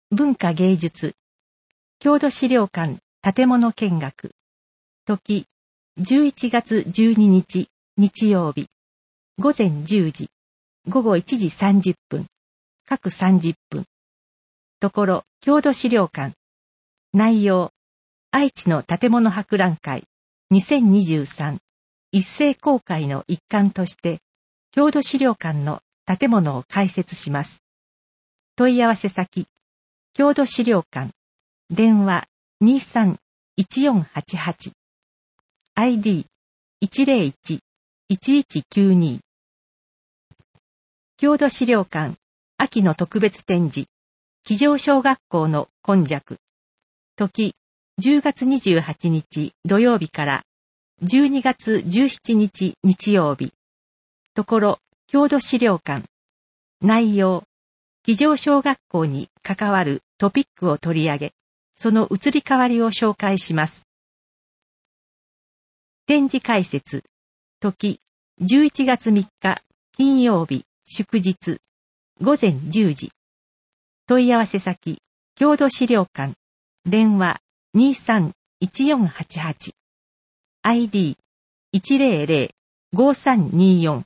文化芸術、郷土資料館建物見学。時、11月12日、日曜日。午前10時、午後1時30分、各30分。ところ、郷土資料館。内容、愛知の建物博覧会2023一斉公開の一環として、郷土資料館の建物を開設します。問い合わせ先、郷土資料館、電話23-1488、ID-101-1192。郷土資料館、秋の特別展示、木城小学校の今昔。時、10月28日土曜日から12月17日日曜日。ところ、郷土資料館。内容、木城小学校に関わるトピックを取り上げ、その移り変わりを紹介します。展示解説。時、11月3日金曜日祝日。午前10時。問い合わせ先、郷土資料館。電話23-1488。ID-100-5324。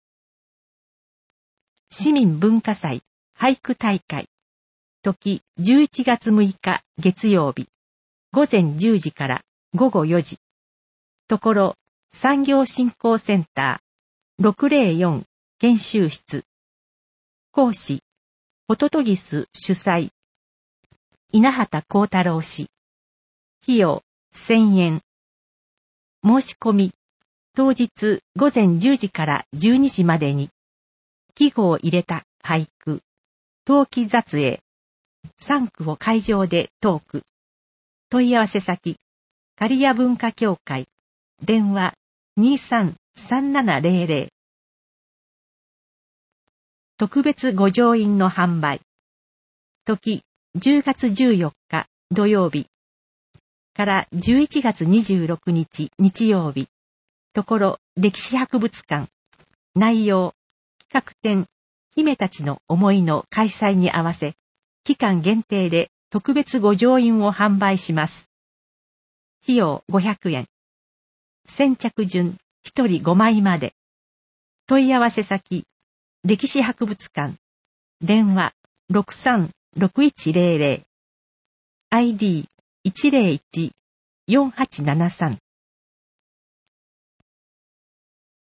市民文化祭俳句大会。時11月6日月曜日。午前10時から午後4時。ところ、産業振興センター604研修室。講師、ホトトギス主催。稲畑幸太郎氏。費用1000円。申し込み、当日午前10時から12時までに、季語を入れた俳句、陶器雑影、3句を会場でトーク。問い合わせ先、刈谷文化協会、電話23-3700。特別御城印の販売。時、10月14日土曜日から11月26日日曜日。ところ、歴史博物館。内容、企画展、姫たちの思いの開催に合わせ、期間限定で特別御城印を販売します。費用500円。先着順1人5枚まで。問い合わせ先、歴史博物館。電話63-6100。ID-101-4873。